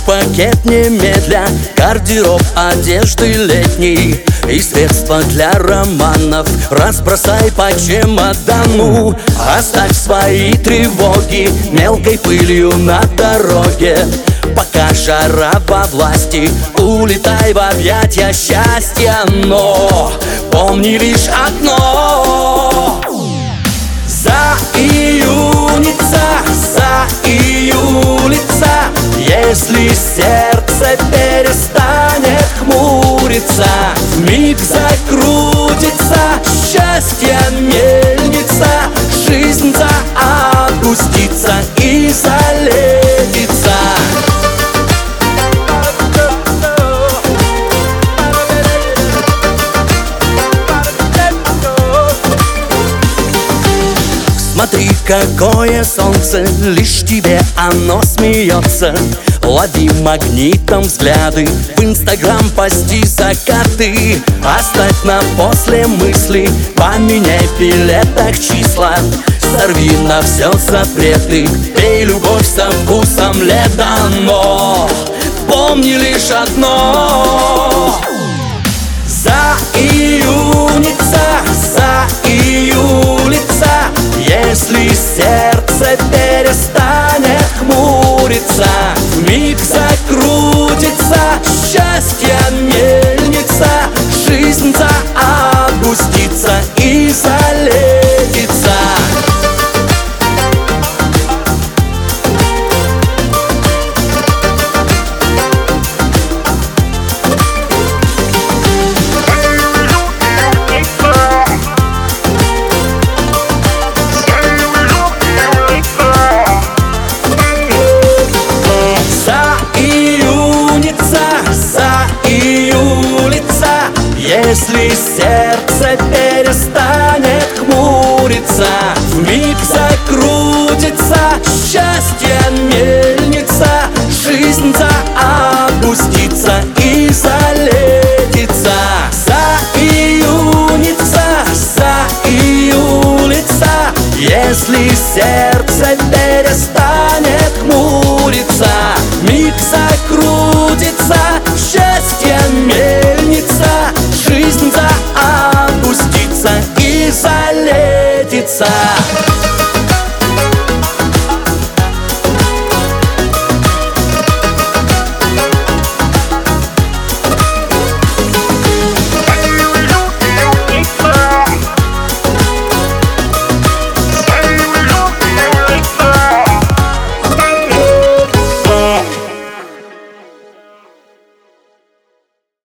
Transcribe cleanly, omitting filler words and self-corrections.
пакет немедля, гардероб одежды летней и средства для романов разбросай по чемодану. Оставь свои тревоги мелкой пылью на дороге. Пока жара во власти, улетай в объятия счастья. Но помни лишь одно: июлица, если сердце перестанет хмуриться, вмиг закрутится счастье мельница, жизнь заопустится и залетится. Смотри, какое солнце, лишь тебе оно смеется. Лови магнитом взгляды, в Инстаграм пости закаты. Оставь на после мысли, поменяй в билетах числа. Сорви на все запреты, пей любовь со вкусом лета. Но помни лишь одно: июлица, если сердце перестанет хмуриться, вмиг закрутится счастье мельница, жизнь заопустится и залетится. Если сердце перестанет хмуриться, вмиг закрутится счастье мельница, жизнь заопустится и залетится. Июлица, если сердце